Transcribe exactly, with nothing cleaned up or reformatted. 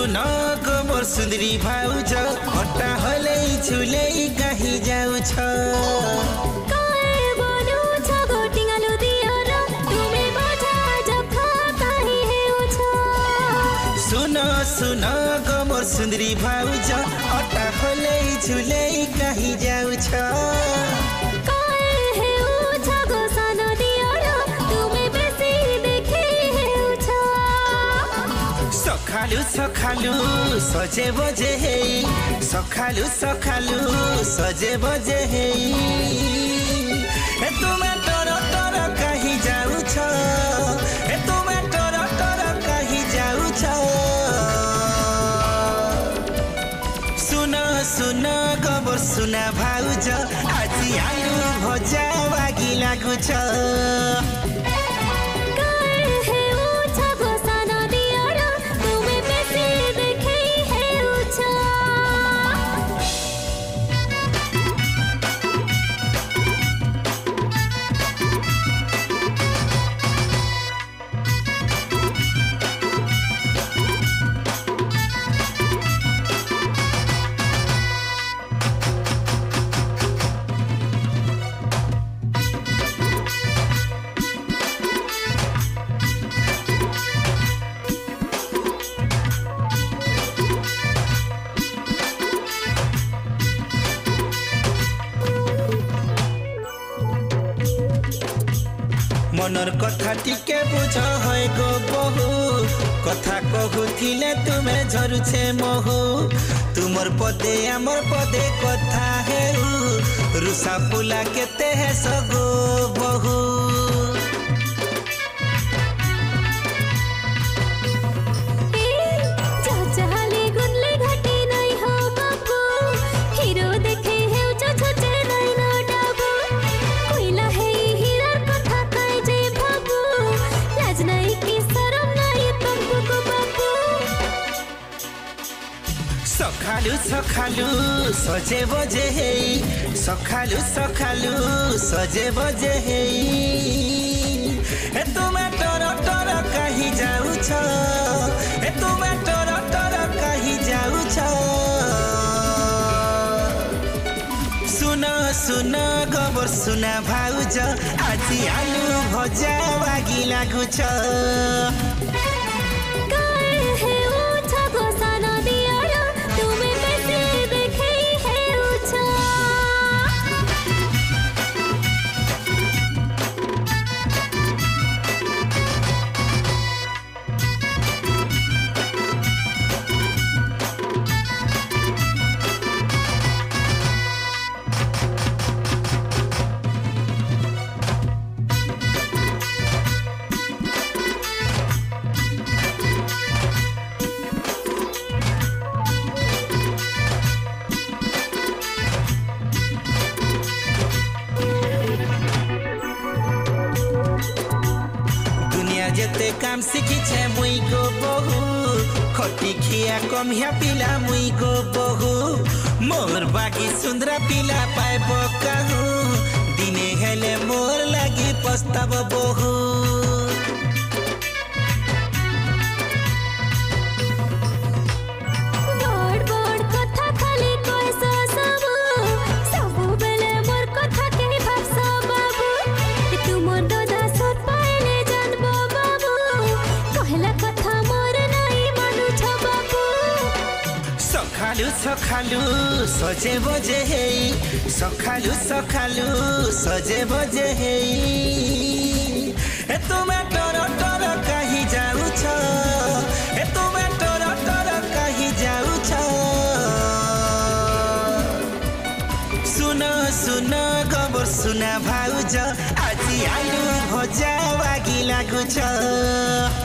सुन गो मोर सुंदरी भाउज हट्टा हलै झुलै कहीं जाऊ छ काहे बोलू छ गोटिंगालु दियर तुमे बजा जफा काहे हेउ छ सुन सुन गो मोर सुंदरी भाउज हट्टा हलै झुलै कहीं जाऊ छ काहे हेउ छ गो सानो दियर तुमे बेसी देखि हेउ छ सखालु सखालु सजे बजे हे सखालु सखालु सजे बजे हे ए तुमे तर तर कहीं जाऊ छ ए तुमे तर तर कहीं जाऊ छ सुन सुन गबर सुना भाउज आज आलु भजा वागी लागु छ मनर कथा टिके बुझ है गो बहु कथा कहूथिले तुमे झरुछे महु तुमर पदे आमर पदे कथा हेउ रुसा पुला केते है सगो बहु सखालु सखालु सजे बजे हे सखालु सखालु सजे बजे हे ए तुमे तर तर कहीं जाऊ छ ए तुमे तर तर कहीं जाऊ छ सुन सुन गबर सुना भाउज आज आलु भजा वागी लागु छ जेते काम सीखी छे मुई गो बहु खटी खिया कम हिया पिला मुई गो बहु मोर बाकी सुंदरा पिला पाए बकाहू दिने हेले मोर लागी पस्ताव बहु सखालु सखालु सजे बजे हे सखालु सखालु सजे बजे हे ए तुमे तर तर कहीं जाऊ छ ए तुमे तर तर कहीं जाऊ छ सुन सुन गबर सुना भाउज आज आलु भजा वागी लागु छ।